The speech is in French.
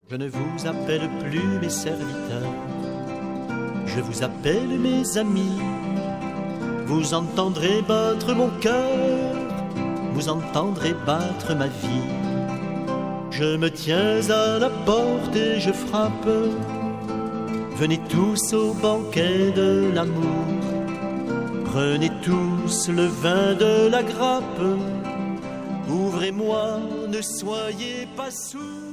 Je ne vous appelle plus mes serviteurs, je vous appelle mes amis. Vous entendrez battre mon cœur, vous entendrez battre ma vie. Je me tiens à la porte et je frappe. Venez tous au banquet de l'amour. Prenez tous le vin de la grappe. Ouvrez-moi, ne soyez pas sourds.